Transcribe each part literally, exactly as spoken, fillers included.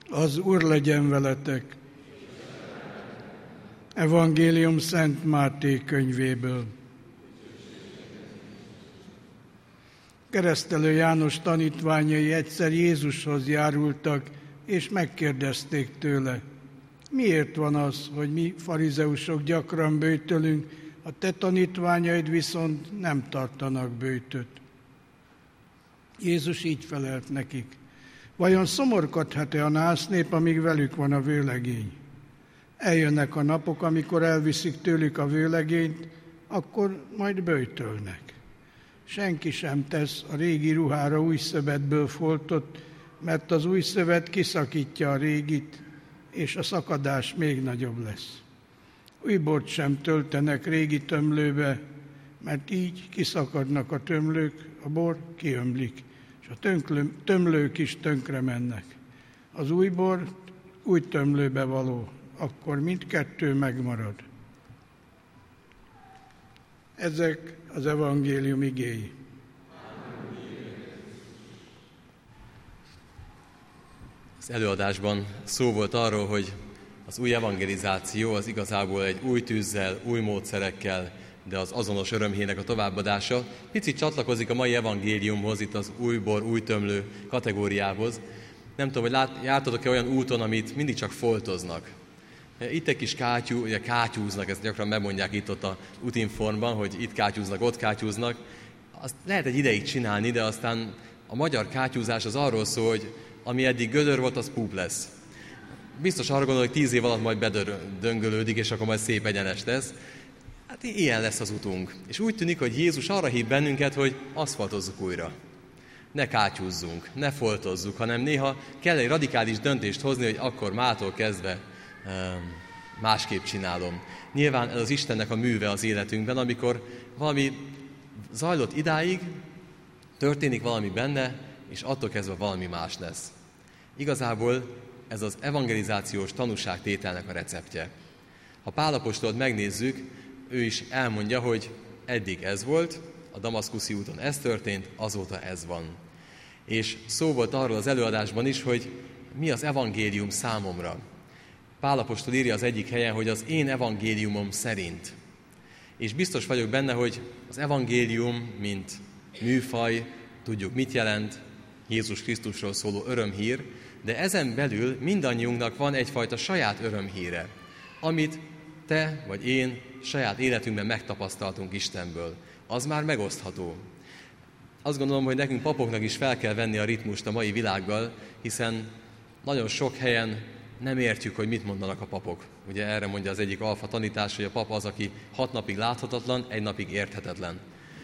Az Úr legyen veletek. Evangélium Szent Máté könyvéből. Keresztelő János tanítványai egyszer Jézushoz járultak, és megkérdezték tőle: miért van az, hogy mi farizeusok gyakran böjtölünk, a te tanítványaid viszont nem tartanak böjtöt? Jézus így felelt nekik: vajon szomorkodhat-e a násznép, amíg velük van a vőlegény? Eljönnek a napok, amikor elviszik tőlük a vőlegényt, akkor majd böjtölnek. Senki sem tesz a régi ruhára új szövetből foltot, mert az új szövet kiszakítja a régit, és a szakadás még nagyobb lesz. Új bort sem töltenek régi tömlőbe, mert így kiszakadnak a tömlők, a bor kiömlik, és a tönklő, tömlők is tönkre mennek. Az új bor új tömlőbe való, akkor mindkettő megmarad. Ezek az evangélium igéi. Az előadásban szó volt arról, hogy az új evangelizáció az igazából egy új tűzzel, új módszerekkel, de az azonos örömhírnek a továbbadása. Picit csatlakozik a mai evangéliumhoz, itt az új bor, új tömlő kategóriához. Nem tudom, hogy lát, jártatok-e olyan úton, amit mindig csak foltoznak. Itt egy kis kátyú, ugye kátyúznak, ezt gyakran megmondják itt-ott a útinformban, hogy itt kátyúznak, ott kátyúznak. Azt lehet egy ideig csinálni, de aztán a magyar kátyúzás az arról szól, hogy ami eddig gödör volt, az púp lesz. Biztos arra gondol, hogy tíz év alatt majd bedöngölődik, és akkor majd szép egyenes lesz. Hát ilyen lesz az utunk. És úgy tűnik, hogy Jézus arra hív bennünket, hogy aszfaltozzuk újra. Ne kátyúzzunk, ne foltozzuk, hanem néha kell egy radikális döntést hozni, hogy akkor mától kezdve másképp csinálom. Nyilván ez az Istennek a műve az életünkben, amikor valami zajlott idáig, történik valami benne, és attól kezdve valami más lesz. Igazából ez az evangelizációs tanúságtételnek a receptje. Ha Pál apostolt megnézzük, ő is elmondja, hogy eddig ez volt, a damaszkuszi úton ez történt, azóta ez van. És szó volt arról az előadásban is, hogy mi az evangélium számomra. Pál apostol írja az egyik helyen, hogy az én evangéliumom szerint. És biztos vagyok benne, hogy az evangélium, mint műfaj, tudjuk mit jelent, Jézus Krisztusról szóló örömhír, de ezen belül mindannyiunknak van egyfajta saját örömhíre, amit te vagy én saját életünkben megtapasztaltunk Istenből. Az már megosztható. Azt gondolom, hogy nekünk papoknak is fel kell venni a ritmust a mai világgal, hiszen nagyon sok helyen nem értjük, hogy mit mondanak a papok. Ugye erre mondja az egyik alfa tanítás, hogy a pap az, aki hat napig láthatatlan, egy napig érthetetlen.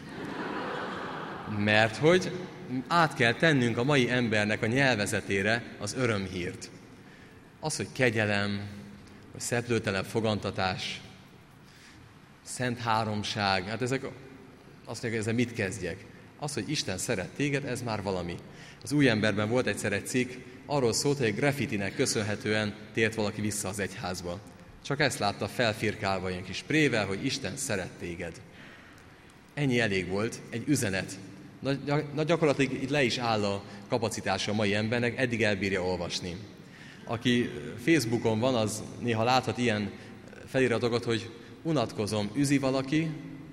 Mert hogy át kell tennünk a mai embernek a nyelvezetére az örömhírt. Az, hogy kegyelem, hogy szeplőtelen fogantatás, szent háromság, hát ezek azt mondják, hogy ezzel mit kezdjek? Az, hogy Isten szeret téged, ez már valami. Az Új Emberben volt egyszer egy cikk, arról szólt, hogy egy graffitinek köszönhetően tért valaki vissza az egyházba. Csak ezt látta felfirkálva ilyen kis prével, hogy Isten szeret téged. Ennyi elég volt, egy üzenet. Na gyakorlatilag itt le is áll a kapacitása a mai embernek, eddig elbírja olvasni. Aki Facebookon van, az néha láthat ilyen feliratokat, hogy unatkozom, üzi valaki,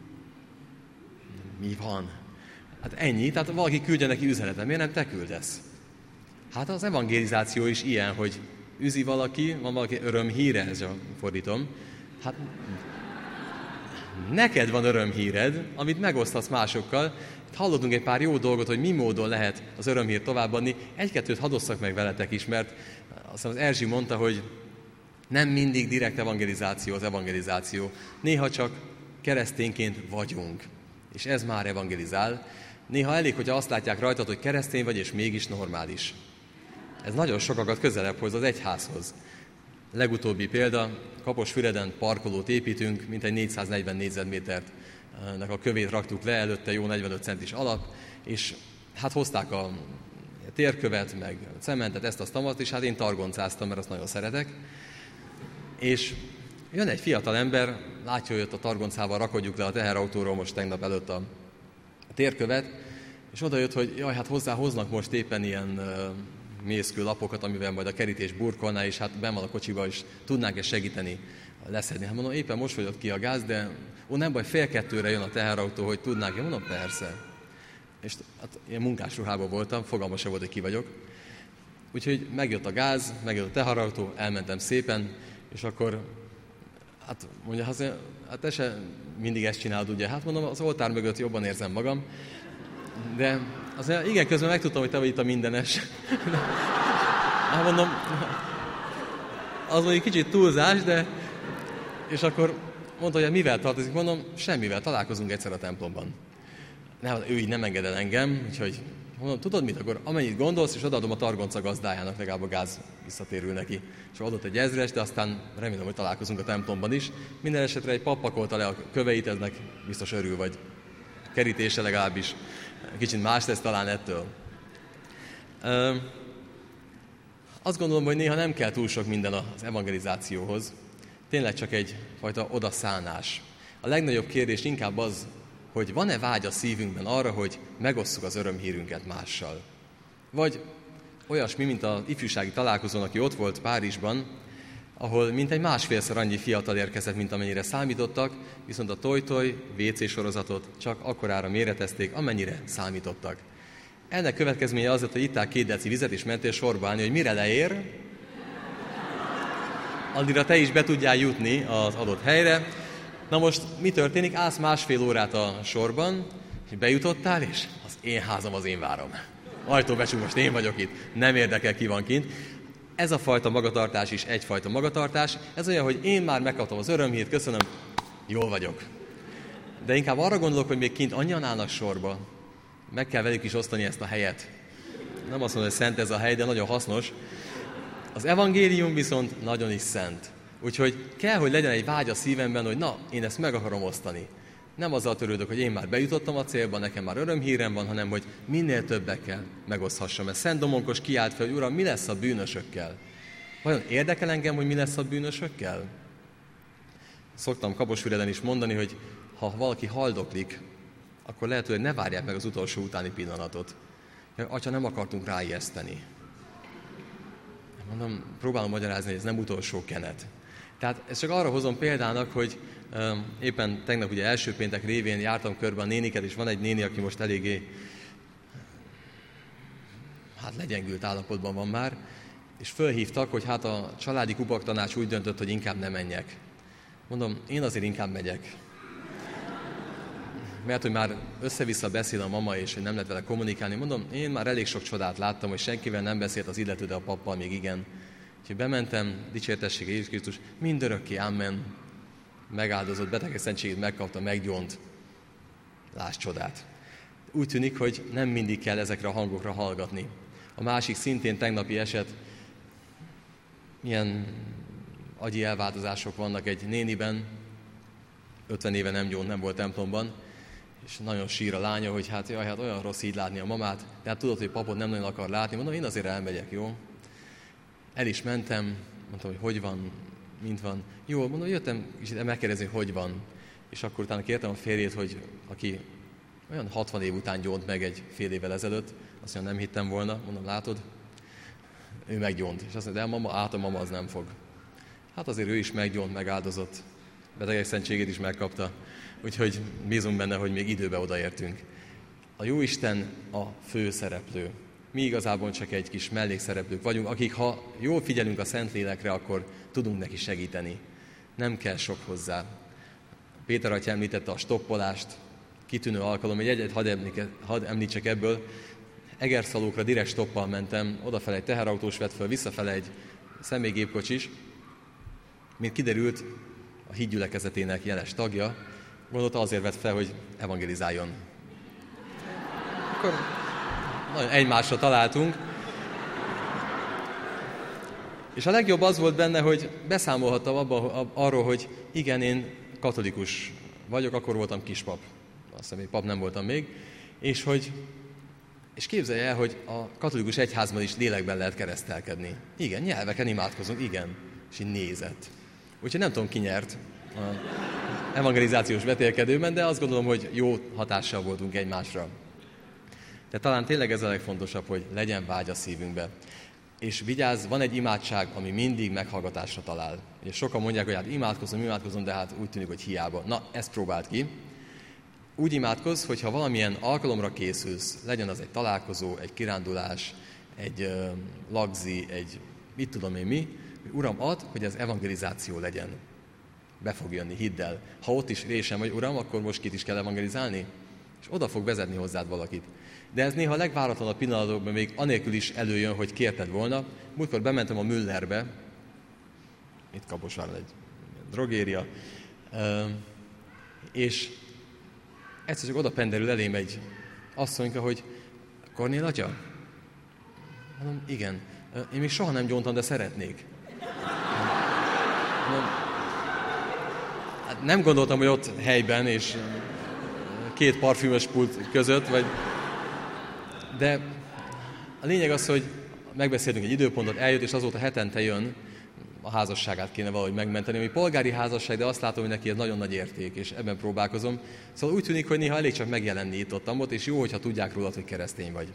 mi van? Hát ennyi, tehát valaki küldje neki üzenetet, miért nem te küldesz? Hát az evangelizáció is ilyen, hogy üzi valaki, van valaki örömhíre, ez a fordítom. Hát neked van örömhíred, amit megosztasz másokkal. Hallottunk egy pár jó dolgot, hogy mi módon lehet az örömhírt továbbadni. Egy-kettőt hadosszak meg veletek is, mert azt az Erzsi mondta, hogy nem mindig direkt evangelizáció az evangelizáció. Néha csak keresztényként vagyunk, és ez már evangelizál. Néha elég, hogyha azt látják rajtad, hogy keresztény vagy, és mégis normális. Ez nagyon sokakat közelebb hoz az egyházhoz. Legutóbbi példa, Kaposfüreden parkolót építünk, mintegy négyszáznegyven négyzetméternek a kövét raktuk le, előtte jó negyvenöt centis alap, és hát hozták a térkövet, meg a cementet, ezt azt tamat, és hát én targoncáztam, mert azt nagyon szeretek. És jön egy fiatal ember, látja, hogy ott a targoncával rakodjuk le a teherautóról most tegnap előtt a térkövet, és oda jött, hogy jaj, hát hozzá hoznak most éppen ilyen mészkő lapokat, amivel majd a kerítés burkolná, és hát benn van a kocsiba, és tudnánk-e segíteni leszedni. Hát mondom, éppen most fogyott ki a gáz, de ó, nem baj, fél kettőre jön a teherautó, hogy tudnánk-e? Mondom, persze. És hát én munkásruhában voltam, fogalma sem volt, hogy ki vagyok. Úgyhogy megjött a gáz, megjött a teherautó, elmentem szépen, és akkor, hát mondja, hát, hát te se mindig ezt csinálod, ugye? Hát mondom, az oltár mögött jobban érzem magam, de azért igen, közben megtudtam, hogy te vagy itt a mindenes. Hát mondom, az mondjuk kicsit túlzás, de... És akkor mondta, hogy mivel tartozik, mondom, semmivel, találkozunk egyszer a templomban. Nem, ő így nem enged el engem, úgyhogy mondom, tudod mit, akkor amennyit gondolsz, és odaadom a targonca gazdájának, legalább a gáz visszatérül neki. És adott egy ezres, de aztán remélem, hogy találkozunk a templomban is. Minden esetre egy pap pakolta le a köveit, eznek biztos örül, vagy kerítése legalábbis. Kicsit más lesz talán ettől. Ö, azt gondolom, hogy néha nem kell túl sok minden az evangelizációhoz. Tényleg csak egyfajta odaszállás. A legnagyobb kérdés inkább az, hogy van-e vágy a szívünkben arra, hogy megosszuk az örömhírünket mással. Vagy olyasmi, mint az ifjúsági találkozón, aki ott volt Párizsban, ahol mintegy másfélszer annyi fiatal érkezett, mint amennyire számítottak, viszont a toj-toj vé cé sorozatot csak akkorára méretezték, amennyire számítottak. Ennek következménye az, hogy ittál két deci vizet, és mentél sorba állni, hogy mire leér, addigra te is be tudjál jutni az adott helyre. Na most mi történik? Állsz másfél órát a sorban, és bejutottál, és az én házam, az én várom. Ajtóbecsuk, most én vagyok itt, nem érdekel, ki van kint. Ez a fajta magatartás is egyfajta magatartás. Ez olyan, hogy én már megkaptam az örömhírt, köszönöm, jól vagyok. De inkább arra gondolok, hogy még kint annyian állnak sorba, meg kell velük is osztani ezt a helyet. Nem azt mondom, hogy szent ez a hely, de nagyon hasznos. Az evangélium viszont nagyon is szent. Úgyhogy kell, hogy legyen egy vágy a szívemben, hogy na, én ezt meg akarom osztani. Nem azzal törődök, hogy én már bejutottam a célba, nekem már örömhírem van, hanem hogy minél többekkel megoszthassam. Mert Szent Domonkos kiált fel, hogy Uram, mi lesz a bűnösökkel? Vajon érdekel engem, hogy mi lesz a bűnösökkel? Szoktam Kaposvüreden is mondani, hogy ha valaki haldoklik, akkor lehet, hogy ne várják meg az utolsó utáni pillanatot. Atya, nem akartunk ráijeszteni. Mondom, próbálom magyarázni, hogy ez nem utolsó kenet. Tehát ezt csak arra hozom példának, hogy um, éppen tegnap ugye első péntek révén jártam körbe a néniket, és van egy néni, aki most eléggé hát legyengült állapotban van már, és fölhívtak, hogy hát a családi kupaktanács úgy döntött, hogy inkább nem menjek. Mondom, én azért inkább megyek. Mert hogy már össze-vissza beszél a mama, és hogy nem lehet vele kommunikálni. Mondom, én már elég sok csodát láttam, hogy senkivel nem beszélt az illető, de a pappal még igen. Úgyhogy bementem, dicsértessége Jézus Krisztus, mindörökké, amen. Megáldozott, betegek szentségét megkapta, meggyónt. Lásd csodát. Úgy tűnik, hogy nem mindig kell ezekre a hangokra hallgatni. A másik szintén tegnapi eset, milyen agyi elváltozások vannak egy néniben, ötven éve nem gyónt, nem volt templomban, és nagyon sír a lánya, hogy hát, jaj, hát olyan rossz így látni a mamát, de hát tudod, hogy papot nem nagyon akar látni. Mondom, én azért elmegyek, jó? El is mentem, mondtam, hogy hogy van, mint van. Jó, mondom, jöttem kicsit megkérdezni, hogy hogy van. És akkor utána kértem a férjét, hogy aki olyan hatvan év után gyónt meg egy fél évvel ezelőtt, azt mondja, nem hittem volna, mondom, látod? Ő meggyónt. És azt mondja, de a mama, át a mama az nem fog. Hát azért ő is meggyónt, megáldozott. Betegek szentségét is megkapta. Úgyhogy bízunk benne, hogy még időbe odaértünk. A Jóisten a fő szereplő. Mi igazából csak egy kis mellékszereplők vagyunk, akik ha jól figyelünk a Szentlélekre, akkor tudunk neki segíteni. Nem kell sok hozzá. Péter atya említette a stoppolást, kitűnő alkalom, hogy egyet hadd, hadd említsek ebből. Egerszalókra direkt stoppal mentem, odafele egy teherautós vett föl, visszafele egy személygépkocsis. Mint kiderült, a hídgyülekezetének jeles tagja, gondolta azért vett fel, hogy evangelizáljon. Akkor nagyon egymásra találtunk. És a legjobb az volt benne, hogy beszámolhattam abba, arról, hogy igen, én katolikus vagyok, akkor voltam kispap. Azt hiszem, még pap nem voltam még. És, hogy, és képzelje el, hogy a katolikus egyházban is lélekben lehet keresztelkedni. Igen, nyelveken imádkozunk, igen. És így nézett. Úgyhogy nem tudom, ki nyert az evangelizációs vetélkedőben, de azt gondolom, hogy jó hatással voltunk egymásra. De talán tényleg ez a legfontosabb, hogy legyen vágy a szívünkbe. És vigyázz, van egy imádság, ami mindig meghallgatásra talál. És sokan mondják, hogy hát imádkozom, imádkozom, de hát úgy tűnik, hogy hiába. Na, ezt próbáld ki. Úgy imádkozz, hogyha valamilyen alkalomra készülsz, legyen az egy találkozó, egy kirándulás, egy uh, lagzi, egy mit tudom én mi, hogy Uram, add, hogy ez evangelizáció legyen. Be fog jönni, hidd el. Ha ott is résem vagy, Uram, akkor most kit is kell evangelizálni? És oda fog vezetni hozzád valakit. De ez néha a legváratlanabb pillanatokban még anélkül is előjön, hogy kérted volna. Múltkor bementem a Müllerbe, itt Kaposváron egy drogéria, és egyszer csak oda penderül elém egy asszonyka, hogy Kornél atya? Mondom, igen. Én még soha nem gyóntam, de szeretnék. Mondom, hát nem gondoltam, hogy ott helyben, és két parfümös pult között, vagy... De a lényeg az, hogy megbeszéltünk egy időpontot, eljött, és azóta hetente jön, a házasságát kéne valahogy megmenteni, ami polgári házasság, de azt látom, hogy neki ez nagyon nagy érték, és ebben próbálkozom. Szóval úgy tűnik, hogy néha elég csak megjelenni itt ott, ott, és jó, hogyha tudják rólad, hogy keresztény vagy.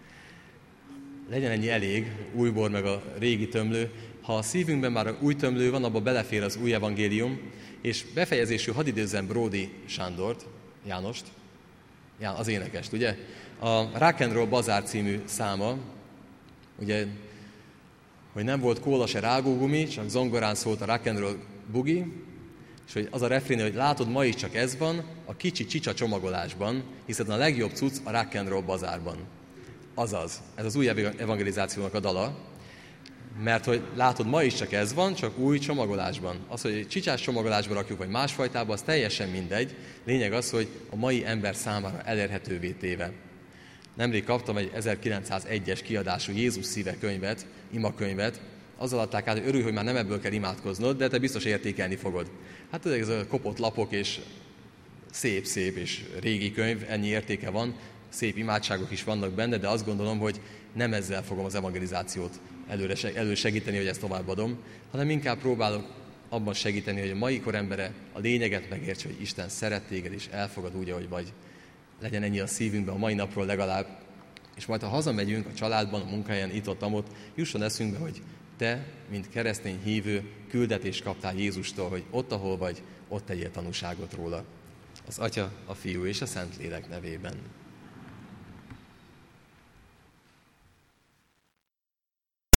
Legyen ennyi elég, újbor meg a régi tömlő. Ha a szívünkben már új tömlő van, abba belefér az új evangélium, és befejezésül hadd idézzem Bródi Sándort, Jánost, Já, az énekest, ugye? A Rock and Roll Bazár című száma, ugye, hogy nem volt kóla se rágógumi, csak zongorán szólt a rock and roll bugi, és hogy az a refrén, hogy látod, ma is csak ez van, a kicsi csicsa csomagolásban, hiszen a legjobb cucc a Rock and Roll Bazárban. Azaz, ez az új evangelizációnak a dala, mert hogy látod, ma is csak ez van, csak új csomagolásban. Az, hogy egy csicsás csomagolásba rakjuk, vagy másfajtába, az teljesen mindegy. Lényeg az, hogy a mai ember számára elérhetővé téve. Nemrég kaptam egy ezerkilencszázegyes kiadású Jézus szíve könyvet, imakönyvet, azzal adták át, hogy örülj, hogy már nem ebből kell imádkoznod, de te biztos értékelni fogod. Hát ez a kopott lapok, és szép-szép és régi könyv, ennyi értéke van, szép imádságok is vannak benne, de azt gondolom, hogy nem ezzel fogom az evangelizációt előre, elősegíteni, hogy ezt továbbadom, hanem inkább próbálok abban segíteni, hogy a mai kor embere a lényeget megértse, hogy Isten szeret téged, és elfogad úgy, ahogy vagy. Legyen ennyi a szívünkben a mai napról legalább, és majd ha hazamegyünk a családban, a munkahelyen, itt-ott, amott, jusson eszünkbe, hogy te, mint keresztény hívő, küldetést kaptál Jézustól, hogy ott, ahol vagy, ott tegyél tanúságot róla. Az Atya, a Fiú és a Szentlélek nevében.